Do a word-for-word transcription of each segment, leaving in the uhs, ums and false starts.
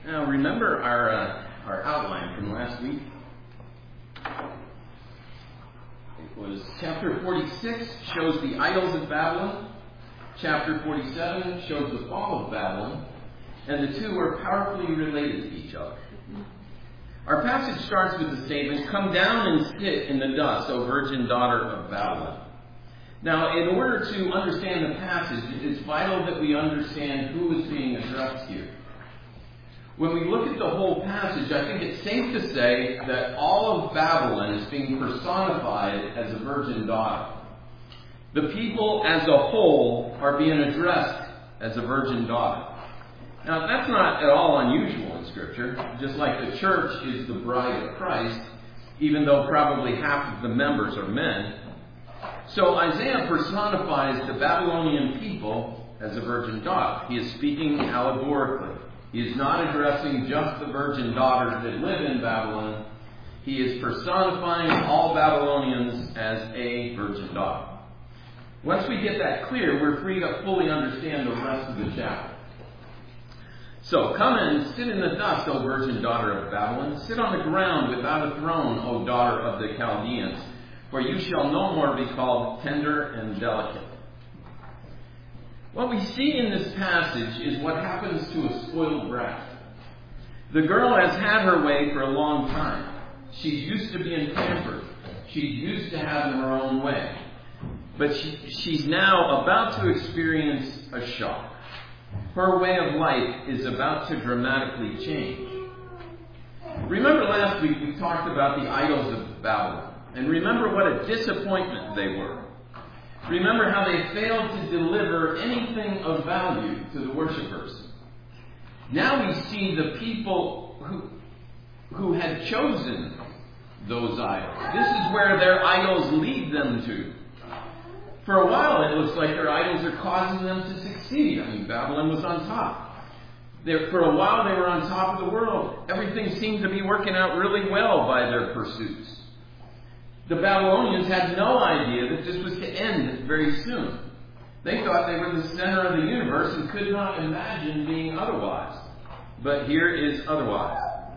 Now, remember our uh, our outline from last week? It was chapter forty-six shows the idols of Babylon. Chapter forty-seven shows the fall of Babylon. And the two are powerfully related to each other. Our passage starts with the statement, "Come down and sit in the dust, O virgin daughter of Babylon." Now, in order to understand the passage, it's vital that we understand who is being addressed here. When we look at the whole passage, I think it's safe to say that all of Babylon is being personified as a virgin daughter. The people as a whole are being addressed as a virgin daughter. Now, that's not at all unusual in Scripture, just like the church is the bride of Christ, even though probably half of the members are men. So Isaiah personifies the Babylonian people as a virgin daughter. He is speaking allegorically. He is not addressing just the virgin daughters that live in Babylon. He is personifying all Babylonians as a virgin daughter. Once we get that clear, we're free to fully understand the rest of the chapter. So, come and sit in the dust, O virgin daughter of Babylon. Sit on the ground without a throne, O daughter of the Chaldeans, for you shall no more be called tender and delicate. What we see in this passage is what happens to a spoiled brat. The girl has had her way for a long time. She's used to being pampered. She's used to having her own way. But she, she's now about to experience a shock. Her way of life is about to dramatically change. Remember last week we talked about the idols of Babylon. And remember what a disappointment they were. Remember how they failed to deliver anything of value to the worshipers. Now we see the people who, who had chosen those idols. This is where their idols lead them to. For a while it looks like their idols are causing them to succeed. I mean, Babylon was on top. They're, for a while they were on top of the world. Everything seemed to be working out really well by their pursuits. The Babylonians had no idea that this was to end very soon. They thought they were the center of the universe and could not imagine being otherwise. But here is otherwise.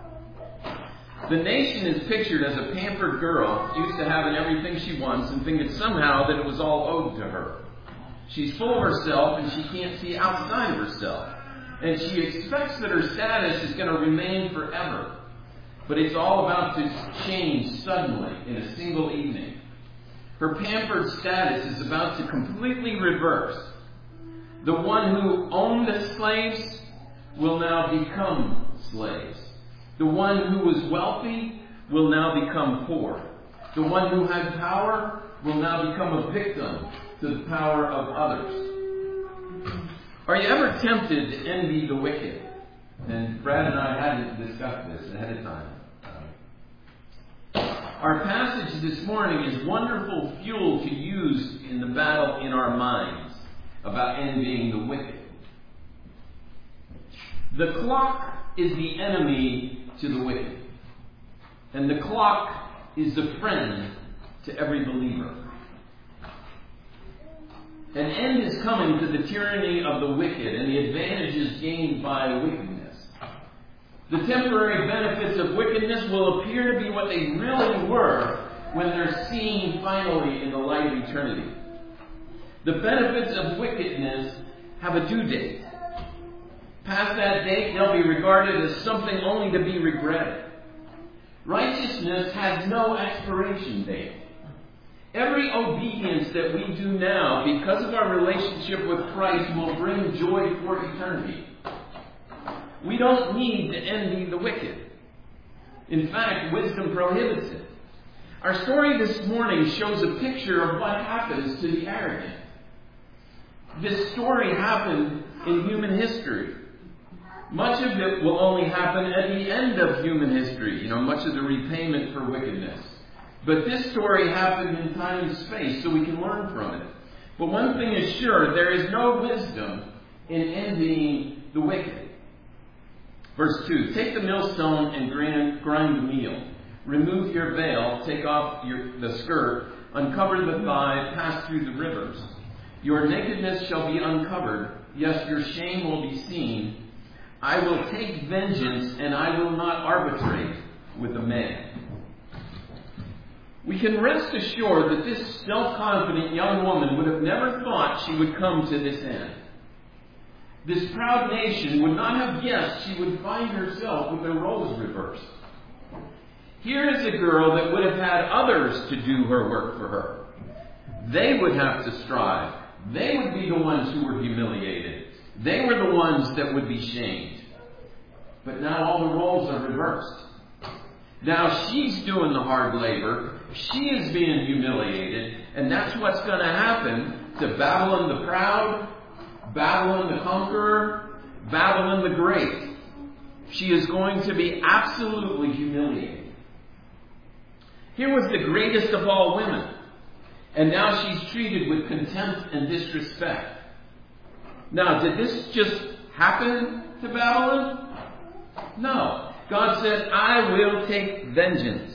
The nation is pictured as a pampered girl used to having everything she wants and thinking somehow that it was all owed to her. She's full of herself and she can't see outside of herself. And she expects that her status is going to remain forever. But it's all about to change suddenly in a single evening. Her pampered status is about to completely reverse. The one who owned the slaves will now become slaves. The one who was wealthy will now become poor. The one who had power will now become a victim to the power of others. Are you ever tempted to envy the wicked? And Brad and I hadn't discussed this ahead of time. Our passage this morning is wonderful fuel to use in the battle in our minds about envying the wicked. The clock is the enemy to the wicked. And the clock is the friend to every believer. An end is coming to the tyranny of the wicked and the advantages gained by wickedness. The temporary benefits of wickedness will appear to be what they really were when they're seen finally in the light of eternity. The benefits of wickedness have a due date. Past that date, they'll be regarded as something only to be regretted. Righteousness has no expiration date. Every obedience that we do now, because of our relationship with Christ, will bring joy for eternity. We don't need to envy the wicked. In fact, wisdom prohibits it. Our story this morning shows a picture of what happens to the arrogant. This story happened in human history. Much of it will only happen at the end of human history, you know, much of the repayment for wickedness. But this story happened in time and space, so we can learn from it. But one thing is sure, there is no wisdom in envying the wicked. Verse two, take the millstone and grind, grind the meal. Remove your veil, take off your, the skirt, uncover the thigh, pass through the rivers. Your nakedness shall be uncovered. Yes, your shame will be seen. I will take vengeance and I will not arbitrate with a man. We can rest assured that this self-confident young woman would have never thought she would come to this end. This proud nation would not have guessed she would find herself with her roles reversed. Here is a girl that would have had others to do her work for her. They would have to strive. They would be the ones who were humiliated. They were the ones that would be shamed. But now all the roles are reversed. Now she's doing the hard labor. She is being humiliated. And that's what's going to happen to Babylon the proud, Babylon the conqueror, Babylon the great. She is going to be absolutely humiliated. Here was the greatest of all women. And now she's treated with contempt and disrespect. Now, did this just happen to Babylon? No. God said, I will take vengeance.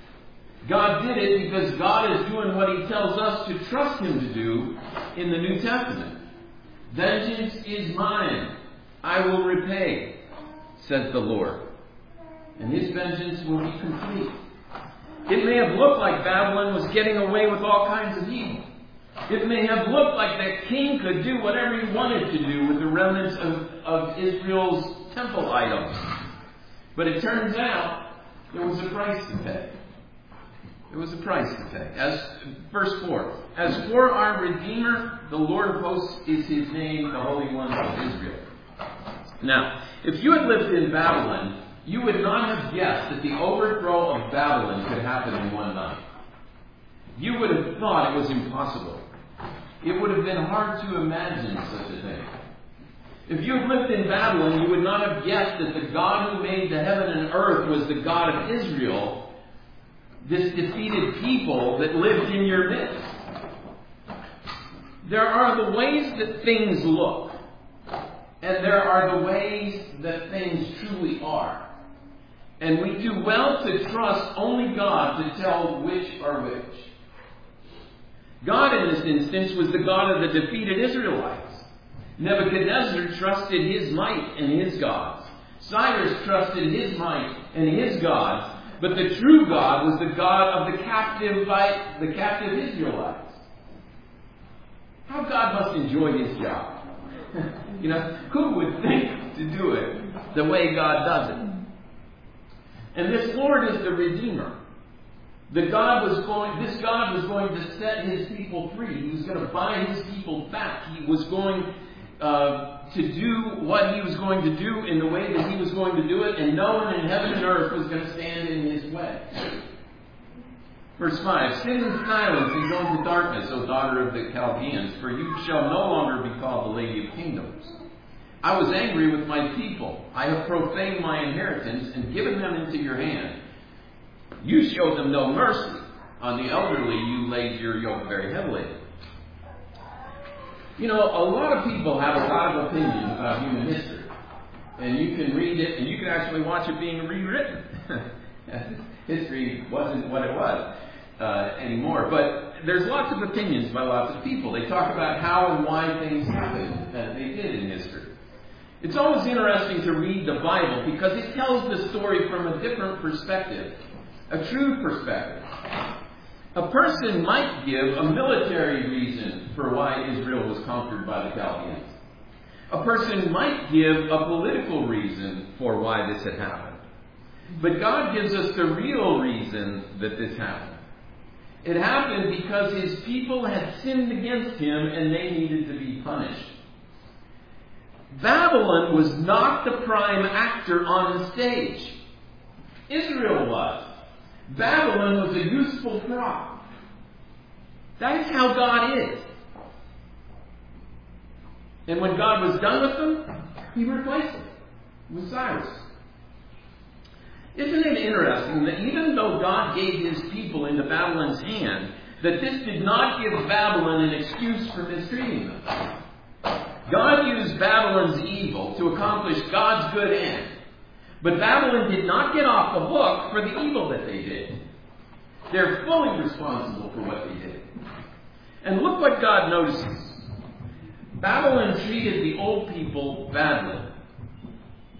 God did it because God is doing what He tells us to trust Him to do in the New Testament. Vengeance is mine. I will repay, says the Lord. And His vengeance will be complete. It may have looked like Babylon was getting away with all kinds of evil. It may have looked like that king could do whatever he wanted to do with the remnants of, of Israel's temple items. But it turns out there was a price to pay. There was a price to pay. As verse four. As for our Redeemer, the Lord of hosts is His name, the Holy One of Israel. Now, if you had lived in Babylon, you would not have guessed that the overthrow of Babylon could happen in one night. You would have thought it was impossible. It would have been hard to imagine such a thing. If you had lived in Babylon, you would not have guessed that the God who made the heaven and earth was the God of Israel, this defeated people that lived in your midst. There are the ways that things look, and there are the ways that things truly are. And we do well to trust only God to tell which are which. God in this instance was the God of the defeated Israelites. Nebuchadnezzar trusted his might and his gods. Cyrus trusted his might and his gods. But the true God was the God of the captive, the captive Israelites. How God must enjoy His job. You know, who would think to do it the way God does it? And this Lord is the Redeemer. The God was going, this God was going to set His people free. He was going to buy His people back. He was going uh, to do what He was going to do in the way that He was going to do it, and no one in heaven and earth was going to stand in His way. Verse five, sit in silence and go into darkness, O daughter of the Chaldeans, for you shall no longer be called the Lady of Kingdoms. I was angry with my people. I have profaned my inheritance and given them into your hand. You showed them no mercy. On the elderly you laid your yoke very heavily. You know, a lot of people have a lot of opinions about human history. And you can read it, and you can actually watch it being rewritten. History wasn't what it was uh, anymore. But there's lots of opinions by lots of people. They talk about how and why things happened as they did in history. It's always interesting to read the Bible because it tells the story from a different perspective, a true perspective. A person might give a military reason for why Israel was conquered by the Chaldeans. A person might give a political reason for why this had happened. But God gives us the real reason that this happened. It happened because His people had sinned against Him and they needed to be punished. Babylon was not the prime actor on the stage. Israel was. Babylon was a useful prop. That's how God is. And when God was done with them, He replaced them with Cyrus. Isn't it interesting that even though God gave His people into Babylon's hand, that this did not give Babylon an excuse for mistreating them? God used Babylon's evil to accomplish God's good end. But Babylon did not get off the hook for the evil that they did. They're fully responsible for what they did. And look what God notices. Babylon treated the old people badly.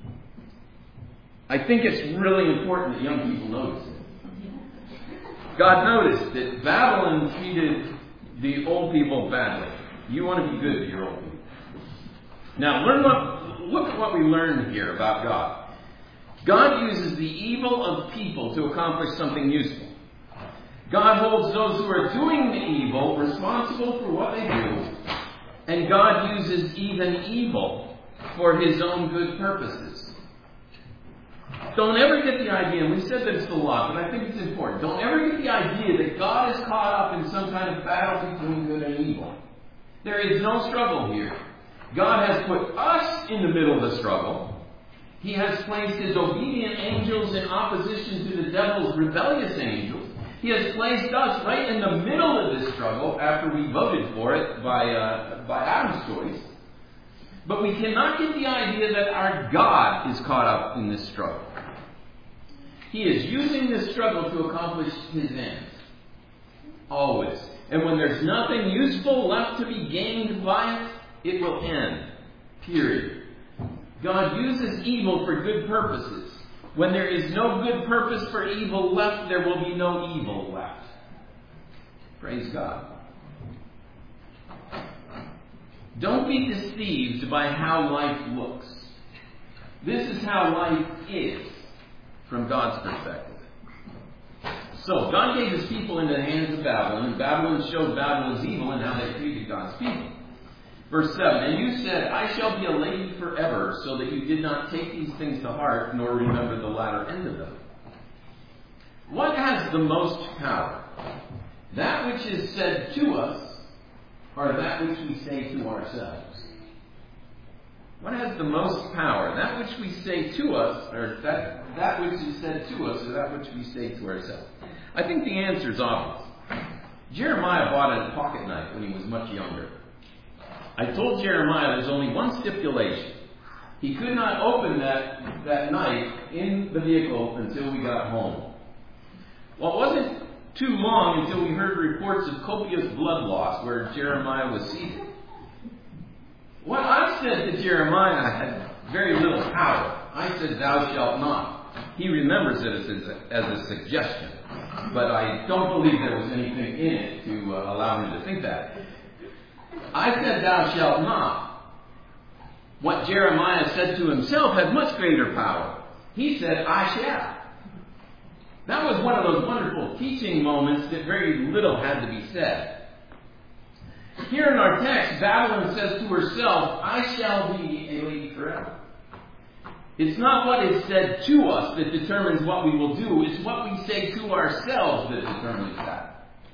I think it's really important that young people notice it. God noticed that Babylon treated the old people badly. You want to be good to your old people. Now, learn what, look at what we learned here about God. God uses the evil of people to accomplish something useful. God holds those who are doing the evil responsible for what they do, and God uses even evil for his own good purposes. Don't ever get the idea, and we said this a lot, but I think it's important. Don't ever get the idea that God is caught up in some kind of battle between good and evil. There is no struggle here. God has put us in the middle of the struggle. He has placed his obedient angels in opposition to the devil's rebellious angels. He has placed us right in the middle of this struggle after we voted for it by, uh, by Adam's choice. But we cannot get the idea that our God is caught up in this struggle. He is using this struggle to accomplish his ends. Always. And when there's nothing useful left to be gained by it, it will end. Period. God uses evil for good purposes. When there is no good purpose for evil left, there will be no evil left. Praise God. Don't be deceived by how life looks. This is how life is from God's perspective. So, God gave his people into the hands of Babylon, and Babylon showed Babylon's evil in how they treated God's people. Verse seven, and you said, I shall be a lady forever, so that you did not take these things to heart, nor remember the latter end of them. What has the most power? That which is said to us, or that which we say to ourselves? What has the most power? That which we say to us, or that, that which is said to us, or that which we say to ourselves? I think the answer is obvious. Jeremiah bought a pocket knife when he was much younger. I told Jeremiah there's only one stipulation. He could not open that, that knife in the vehicle until we got home. Well, it wasn't too long until we heard reports of copious blood loss where Jeremiah was seated. What I said to Jeremiah had very little power. I said, thou shalt not. He remembers it as a, as a suggestion, but I don't believe there was anything in it to uh, allow him to think that. I said, thou shalt not. What Jeremiah said to himself had much greater power. He said, I shall. That was one of those wonderful teaching moments that very little had to be said. Here in our text, Babylon says to herself, I shall be a lady forever. It's not what is said to us that determines what we will do. It's what we say to ourselves that determines that.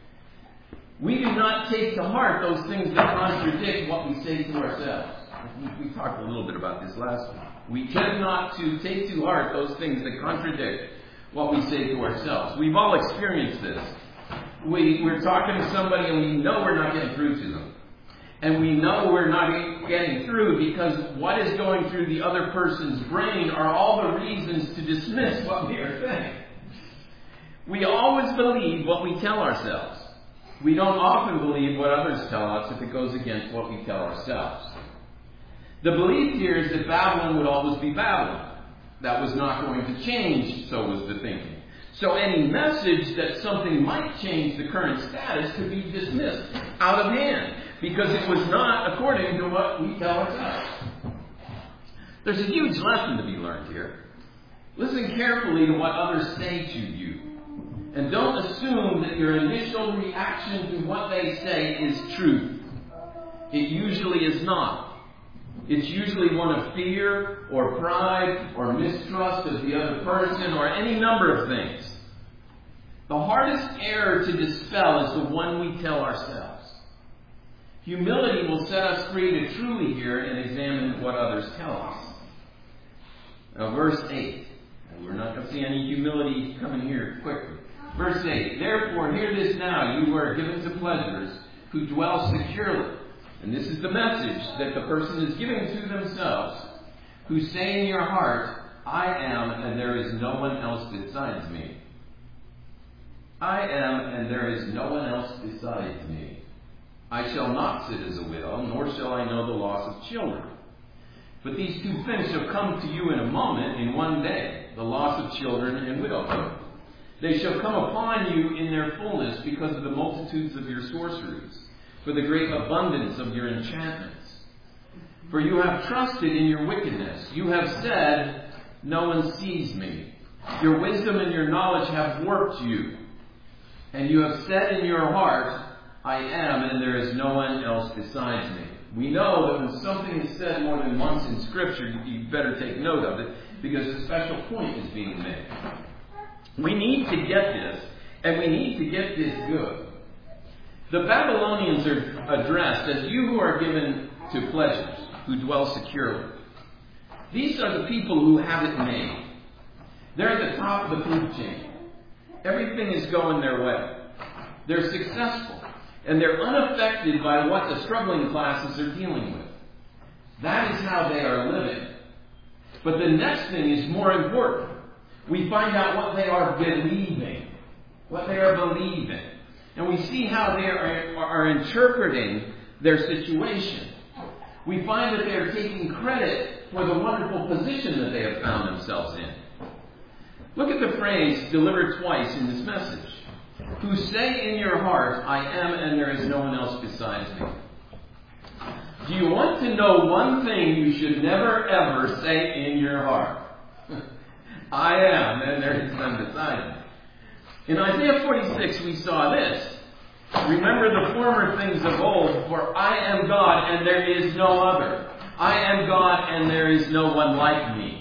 We do not take to heart those things that contradict what we say to ourselves. We talked a little bit about this last week. We tend not to take to heart those things that contradict what we say to ourselves. We've all experienced this. We, we're talking to somebody and we know we're not getting through to them. And we know we're not getting through because what is going through the other person's brain are all the reasons to dismiss what we are saying. We always believe what we tell ourselves. We don't often believe what others tell us if it goes against what we tell ourselves. The belief here is that Babylon would always be Babylon. That was not going to change, so was the thinking. So any message that something might change the current status could be dismissed out of hand because it was not according to what we tell ourselves. There's a huge lesson to be learned here. Listen carefully to what others say to you. And don't assume that your initial reaction to what they say is truth. It usually is not. It's usually one of fear or pride or mistrust of the other person or any number of things. The hardest error to dispel is the one we tell ourselves. Humility will set us free to truly hear and examine what others tell us. Now, verse eight. And we're not going to see any humility coming here quickly. Verse eight, therefore hear this now, you who are given to pleasures, who dwell securely. And this is the message that the person is giving to themselves, who say in your heart, I am, and there is no one else besides me. I am, and there is no one else besides me. I shall not sit as a widow, nor shall I know the loss of children. But these two things shall come to you in a moment, in one day, the loss of children and widowhood. They shall come upon you in their fullness because of the multitudes of your sorceries, for the great abundance of your enchantments. For you have trusted in your wickedness. You have said, no one sees me. Your wisdom and your knowledge have warped you. And you have said in your heart, I am, and there is no one else besides me. We know that when something is said more than once in Scripture, you better take note of it, because a special point is being made. We need to get this, and we need to get this good. The Babylonians are addressed as you who are given to pleasures, who dwell securely. These are the people who have it made. They're at the top of the food chain. Everything is going their way. They're successful, and they're unaffected by what the struggling classes are dealing with. That is how they are living. But the next thing is more important. We find out what they are believing. What they are believing. And we see how they are, are interpreting their situation. We find that they are taking credit for the wonderful position that they have found themselves in. Look at the phrase delivered twice in this message. Who say in your heart, I am, and there is no one else besides me. Do you want to know one thing you should never ever say in your heart? I am, and there is none beside me. In Isaiah forty-six, we saw this. Remember the former things of old, for I am God, and there is no other. I am God, and there is no one like me.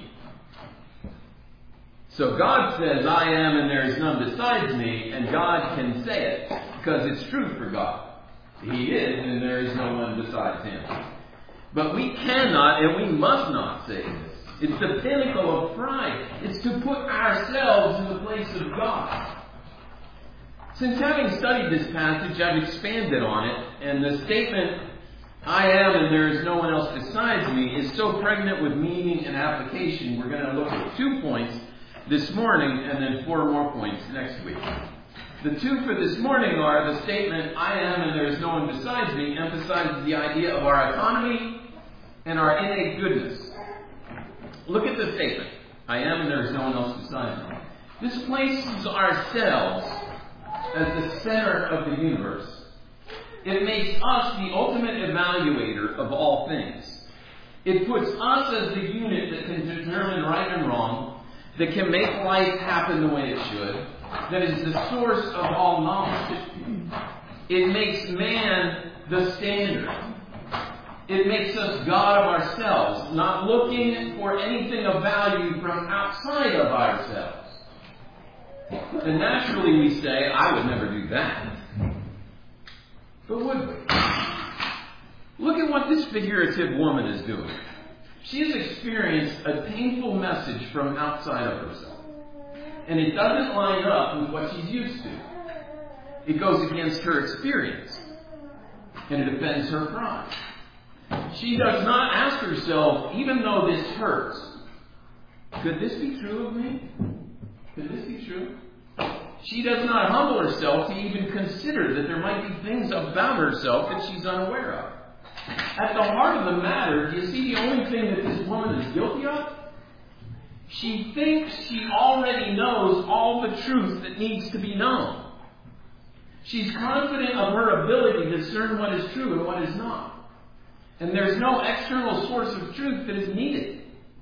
So God says, I am, and there is none besides me, and God can say it, because it's true for God. He is, and there is no one besides Him. But we cannot, and we must not say this. It's the pinnacle of pride. It's to put ourselves in the place of God. Since having studied this passage, I've expanded on it, and the statement, I am and there is no one else besides me, is so pregnant with meaning and application. We're going to look at two points this morning and then four more points next week. The two for this morning are the statement, I am and there is no one besides me, emphasizes the idea of our autonomy and our innate goodness. Look at the statement, I am and there is no one else besides me. This places ourselves as the center of the universe. It makes us the ultimate evaluator of all things. It puts us as the unit that can determine right and wrong, that can make life happen the way it should, that is the source of all knowledge. It makes man the standard. It makes us God of ourselves, not looking for anything of value from outside of ourselves. And naturally we say, I would never do that. But would we? Look at what this figurative woman is doing. She has experienced a painful message from outside of herself. And it doesn't line up with what she's used to. It goes against her experience. And it offends her pride. She does not ask herself, even though this hurts, could this be true of me? Could this be true? She does not humble herself to even consider that there might be things about herself that she's unaware of. At the heart of the matter, do you see the only thing that this woman is guilty of? She thinks she already knows all the truth that needs to be known. She's confident of her ability to discern what is true and what is not. And there's no external source of truth that is needed.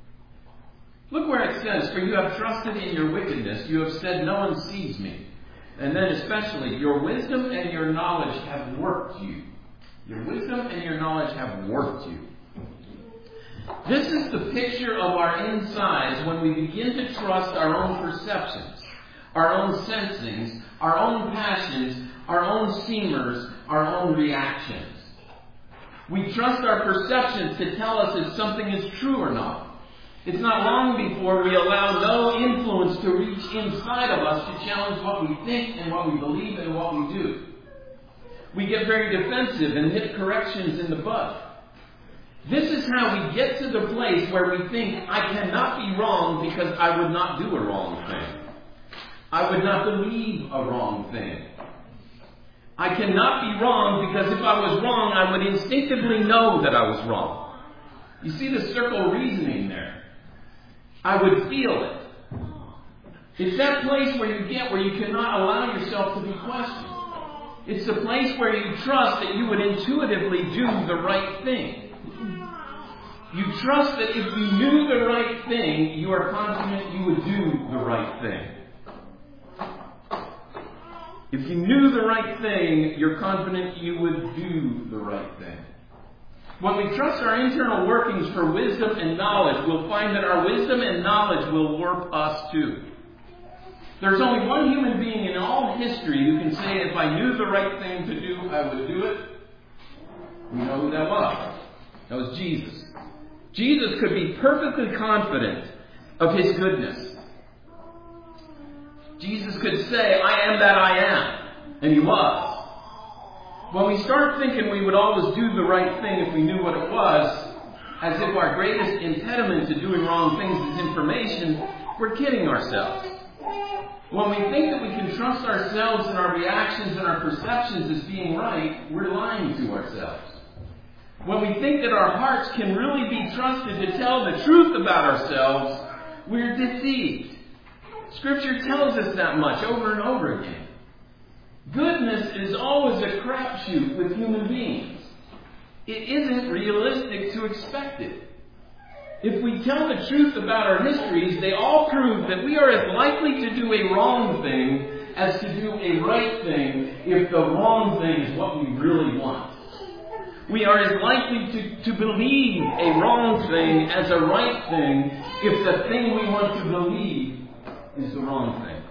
Look where it says, for you have trusted in your wickedness. You have said, no one sees me. And then especially, your wisdom and your knowledge have worked you. Your wisdom and your knowledge have worked you. This is the picture of our insides when we begin to trust our own perceptions, our own sensings, our own passions, our own seemers, our own reactions. We trust our perceptions to tell us if something is true or not. It's not long before we allow no influence to reach inside of us to challenge what we think and what we believe and what we do. We get very defensive and nip corrections in the bud. This is how we get to the place where we think, I cannot be wrong because I would not do a wrong thing. I would not believe a wrong thing. I cannot be wrong because if I was wrong, I would instinctively know that I was wrong. You see the circle reasoning there. I would feel it. It's that place where you get where you cannot allow yourself to be questioned. It's the place where you trust that you would intuitively do the right thing. You trust that if you knew the right thing, you are confident you would do the right thing. If you knew the right thing, you're confident you would do the right thing. When we trust our internal workings for wisdom and knowledge, we'll find that our wisdom and knowledge will warp us too. There's only one human being in all history who can say, if I knew the right thing to do, I would do it. We know who that was. That was Jesus. Jesus could be perfectly confident of his goodness. Jesus could say, I am that I am. And he was. When we start thinking we would always do the right thing if we knew what it was, as if our greatest impediment to doing wrong things is information, we're kidding ourselves. When we think that we can trust ourselves and our reactions and our perceptions as being right, we're lying to ourselves. When we think that our hearts can really be trusted to tell the truth about ourselves, we're deceived. Scripture tells us that much over and over again. Goodness is always a crapshoot with human beings. It isn't realistic to expect it. If we tell the truth about our histories, they all prove that we are as likely to do a wrong thing as to do a right thing if the wrong thing is what we really want. We are as likely to, to believe a wrong thing as a right thing if the thing we want to believe is the wrong thing.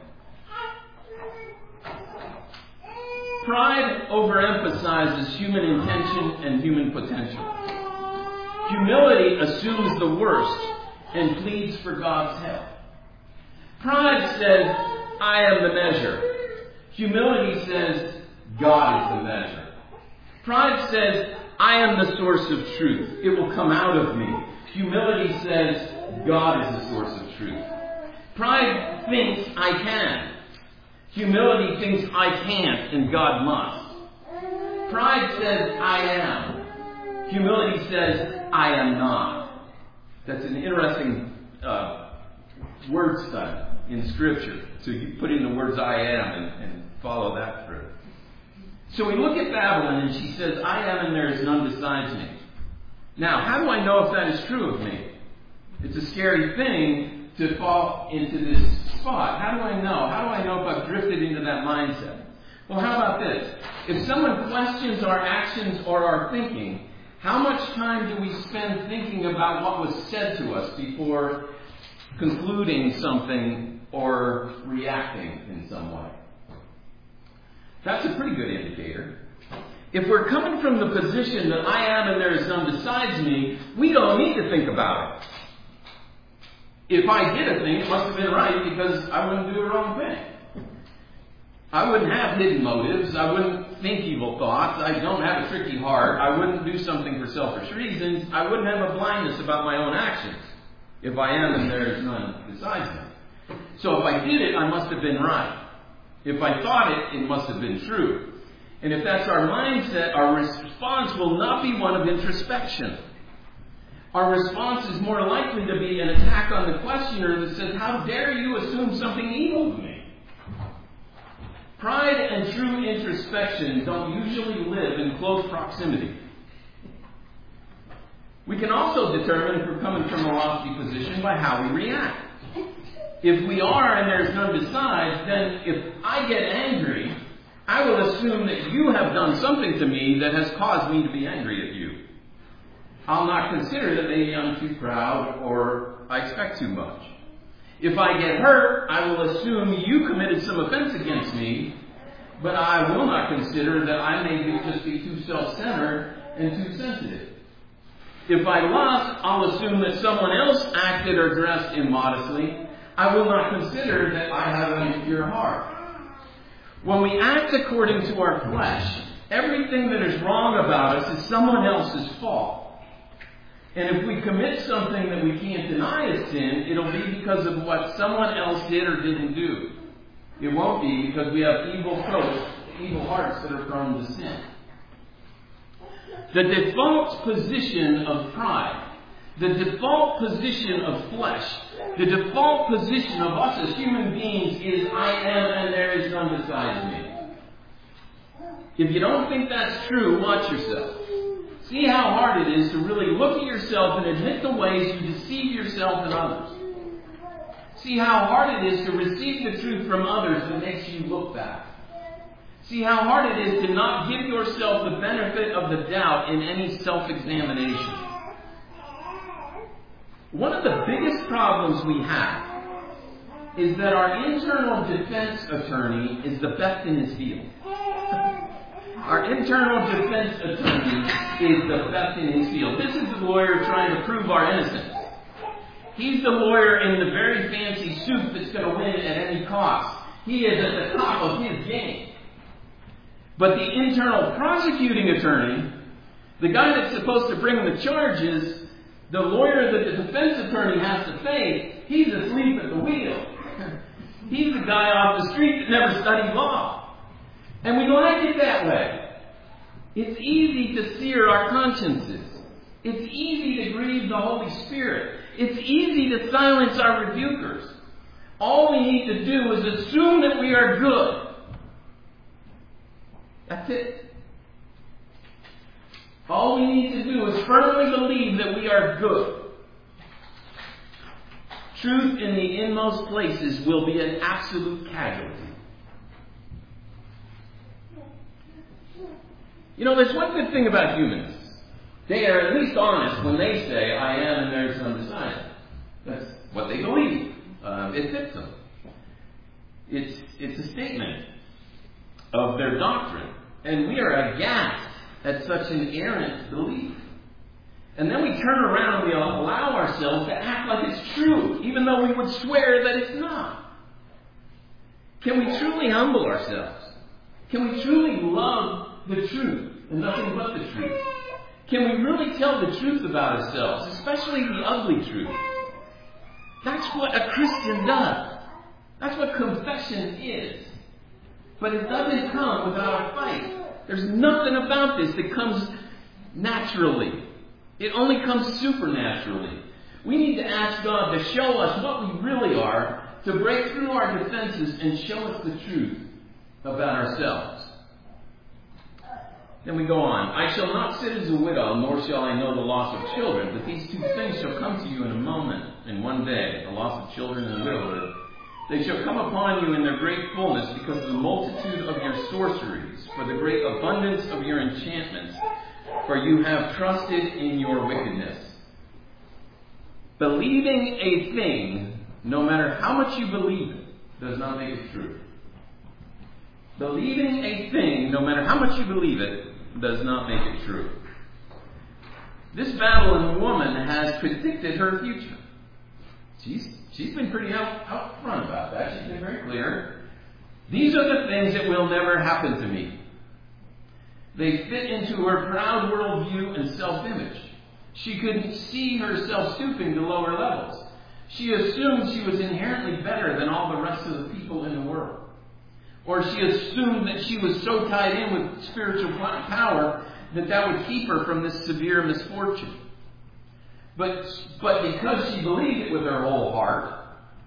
Pride overemphasizes human intention and human potential. Humility assumes the worst and pleads for God's help. Pride says, I am the measure. Humility says, God is the measure. Pride says, I am the source of truth. It will come out of me. Humility says, God is the source of truth. Pride thinks I can. Humility thinks I can't and God must. Pride says I am. Humility says I am not. That's an interesting uh, word study in Scripture. So you put in the words I am and, and follow that through. So we look at Babylon and she says, I am and there is none besides me. Now, how do I know if that is true of me? It's a scary thing to fall into this spot. How do I know? How do I know if I've drifted into that mindset? Well, how about this? If someone questions our actions or our thinking, how much time do we spend thinking about what was said to us before concluding something or reacting in some way? That's a pretty good indicator. If we're coming from the position that I am and there is none besides me, we don't need to think about it. If I did a thing, it must have been right because I wouldn't do a wrong thing. I wouldn't have hidden motives. I wouldn't think evil thoughts. I don't have a tricky heart. I wouldn't do something for selfish reasons. I wouldn't have a blindness about my own actions. If I am and there is none besides me. So if I did it, I must have been right. If I thought it, it must have been true. And if that's our mindset, our response will not be one of introspection. Our response is more likely to be an attack on the questioner that says, how dare you assume something evil of me? Pride and true introspection don't usually live in close proximity. We can also determine if we're coming from a lofty position by how we react. If we are and there's none besides, then if I get angry, I will assume that you have done something to me that has caused me to be angry at you. I'll not consider that maybe I'm too proud or I expect too much. If I get hurt, I will assume you committed some offense against me, but I will not consider that I may just be too self-centered and too sensitive. If I lust, I'll assume that someone else acted or dressed immodestly. I will not consider that I have an impure heart. When we act according to our flesh, everything that is wrong about us is someone else's fault. And if we commit something that we can't deny as sin, it'll be because of what someone else did or didn't do. It won't be because we have evil throats, evil hearts that are prone to sin. The default position of pride The default position of flesh, the default position of us as human beings is I am and there is none besides me. If you don't think that's true, watch yourself. See how hard it is to really look at yourself and admit the ways you deceive yourself and others. See how hard it is to receive the truth from others that makes you look back. See how hard it is to not give yourself the benefit of the doubt in any self-examination. One of the biggest problems we have is that our internal defense attorney is the best in his field. Our internal defense attorney is the best in his field. This is the lawyer trying to prove our innocence. He's the lawyer in the very fancy suit that's going to win at any cost. He is at the top of his game. But the internal prosecuting attorney, the guy that's supposed to bring the charges, the lawyer that the defense attorney has to face, he's asleep at the wheel. He's the guy off the street that never studied law. And we like it that way. It's easy to sear our consciences. It's easy to grieve the Holy Spirit. It's easy to silence our rebukers. All we need to do is assume that we are good. That's it. All we need to do is firmly believe that we are good. Truth in the inmost places will be an absolute casualty. You know, there's one good thing about humans. They are at least honest when they say, I am and there is none beside me. That's what they believe. Uh, it fits them. It's, it's a statement of their doctrine. And we are aghast at such an errant belief. And then we turn around and we allow ourselves to act like it's true, even though we would swear that it's not. Can we truly humble ourselves? Can we truly love the truth and nothing but the truth? Can we really tell the truth about ourselves, especially the ugly truth? That's what a Christian does. That's what confession is. But it doesn't come without a fight. There's nothing about this that comes naturally. It only comes supernaturally. We need to ask God to show us what we really are, to break through our defenses and show us the truth about ourselves. Then we go on. I shall not sit as a widow, nor shall I know the loss of children. But these two things shall come to you in a moment, in one day, the loss of children and widowhood. They shall come upon you in their great fullness, because of the multitude of your sorceries, for the great abundance of your enchantments, for you have trusted in your wickedness. Believing a thing, no matter how much you believe it, does not make it true. Believing a thing, no matter how much you believe it, does not make it true. This Babylon woman has predicted her future. She's, she's been pretty out, out front about that. She's been very clear. These are the things that will never happen to me. They fit into her proud worldview and self-image. She couldn't see herself stooping to lower levels. She assumed she was inherently better than all the rest of the people in the world. Or she assumed that she was so tied in with spiritual power that that would keep her from this severe misfortune. But, but because she believed it with her whole heart,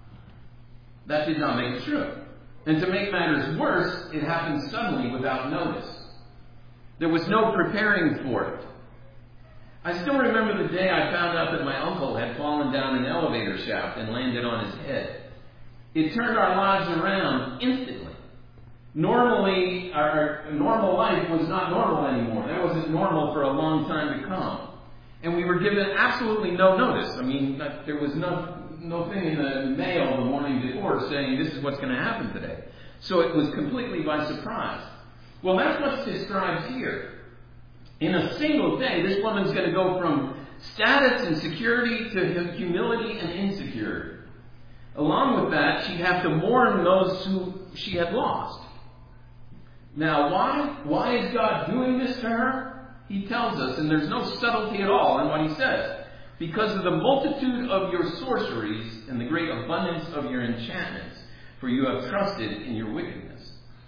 that did not make it true. And to make matters worse, it happened suddenly without notice. There was no preparing for it. I still remember the day I found out that my uncle had fallen down an elevator shaft and landed on his head. It turned our lives around instantly. Normally, our normal life was not normal anymore. That wasn't normal for a long time to come. And we were given absolutely no notice. I mean, there was no, no thing in the mail the morning before saying this is what's going to happen today. So it was completely by surprise. Well, that's what's described here. In a single day, this woman's going to go from status and security to humility and insecurity. Along with that, she'd have to mourn those who she had lost. Now, why? Why is God doing this to her? He tells us, and there's no subtlety at all in what he says. Because of the multitude of your sorceries and the great abundance of your enchantments, for you have trusted in your wickedness.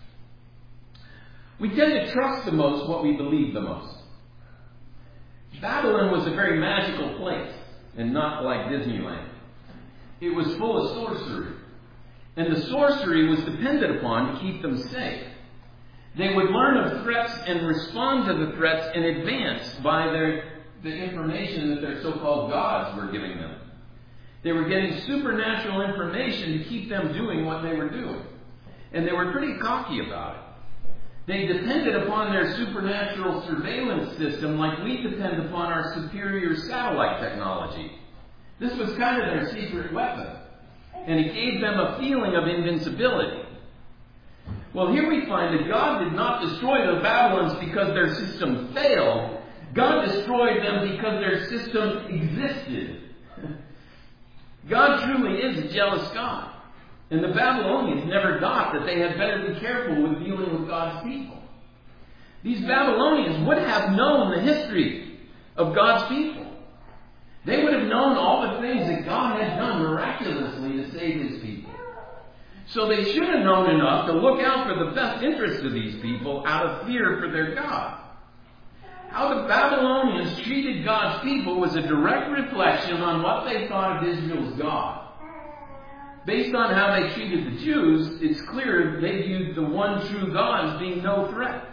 We tend to trust the most what we believe the most. Babylon was a very magical place. and not like Disneyland. It was full of sorcery. And the sorcery was depended upon to keep them safe. They would learn of threats and respond to the threats in advance by their, the information that their so-called gods were giving them. They were getting supernatural information to keep them doing what they were doing. And they were pretty cocky about it. They depended upon their supernatural surveillance system like we depend upon our superior satellite technology. This was kind of their secret weapon. And it gave them a feeling of invincibility. Well, here we find that God did not destroy the Babylons because their system failed. God destroyed them because their system existed. God truly is a jealous God. And the Babylonians never got that they had better be careful with dealing with God's people. These Babylonians would have known the history of God's people. They would have known all the things that God had done miraculously to save His people. So they should have known enough to look out for the best interests of these people out of fear for their God. How the Babylonians treated God's people was a direct reflection on what they thought of Israel's God. Based on how they treated the Jews, it's clear they viewed the one true God as being no threat.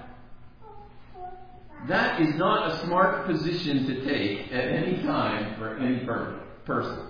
That is not a smart position to take at any time for any per- person.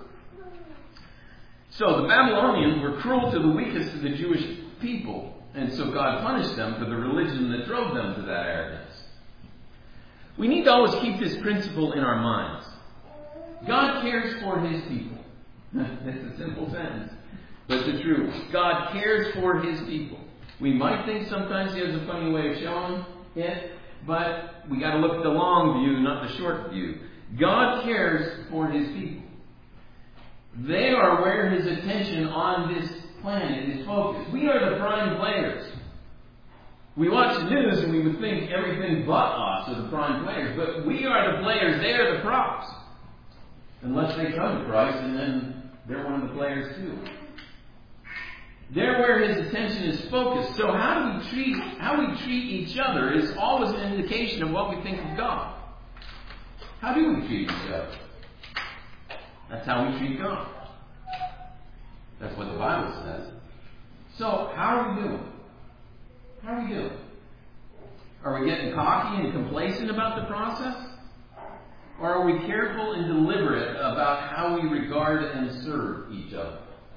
So the Babylonians were cruel to the weakest of the Jewish people, and so God punished them for the religion that drove them to that arrogance. We need to always keep this principle in our minds. God cares for His people. That's a simple sentence, but it's the truth. God cares for His people. We might think sometimes He has a funny way of showing it, but we got to look at the long view, not the short view. God cares for His people. They are where His attention on this planet is focused. We are the prime players. We watch the news and we would think everything but us are the prime players. But we are the players. They are the props. Unless they come to Christ, and then they're one of the players too. They're where His attention is focused. So how do we treat how we treat each other is always an indication of what we think of God. How do we treat each other? That's how we treat God. That's what the Bible says. So how are we doing? How are we doing? Are we getting cocky and complacent about the process? Or are we careful and deliberate about how we regard and serve each other?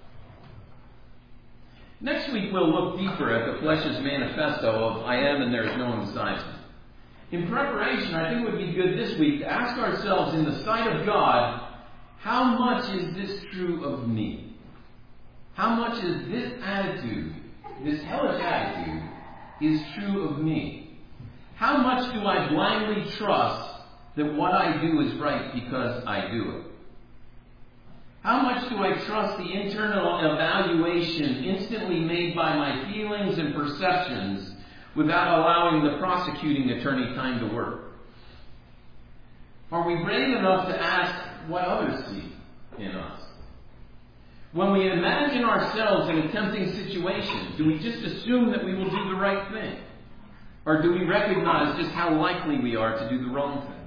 Next week we'll look deeper at the flesh's manifesto of I am and there is no one besides me. In preparation, I think it would be good this week to ask ourselves in the sight of God, how much is this true of me? How much is this attitude, this hellish attitude, is true of me? How much do I blindly trust that what I do is right because I do it? How much do I trust the internal evaluation instantly made by my feelings and perceptions without allowing the prosecuting attorney time to work? Are we brave enough to ask what others see in us? When we imagine ourselves in a tempting situation, do we just assume that we will do the right thing? Or do we recognize just how likely we are to do the wrong thing?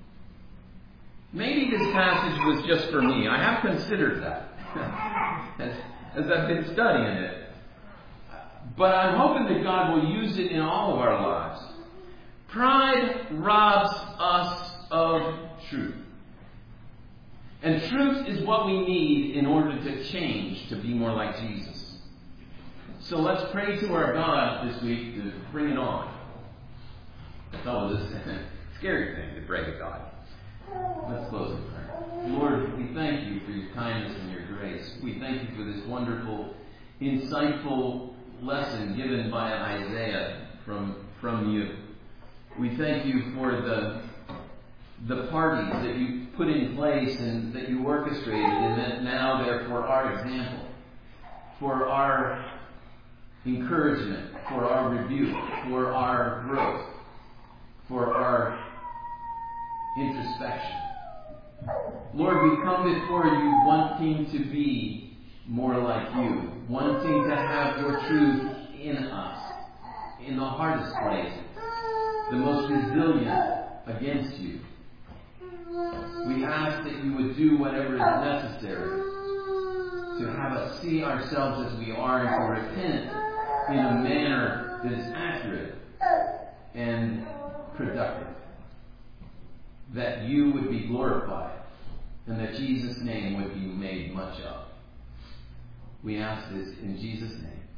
Maybe this passage was just for me. I have considered that as, as I've been studying it. But I'm hoping that God will use it in all of our lives. Pride robs us of truth. And truth is what we need in order to change, to be more like Jesus. So let's pray to our God this week to bring it on. That's all this scary thing, to pray to God. Let's close in prayer. Lord, we thank you for your kindness and your grace. We thank you for this wonderful, insightful lesson given by Isaiah from, from you. We thank you for the, the parties that you put in place and that you orchestrated, and that now they're for our example, for our encouragement, for our rebuke, for our growth, for our introspection. Lord, we come before you wanting to be more like you, wanting to have your truth in us, in the hardest places, the most resilient against you. We ask that you would do whatever is necessary to have us see ourselves as we are and to repent in a manner that is accurate and productive. That you would be glorified and that Jesus' name would be made much of. We ask this in Jesus' name.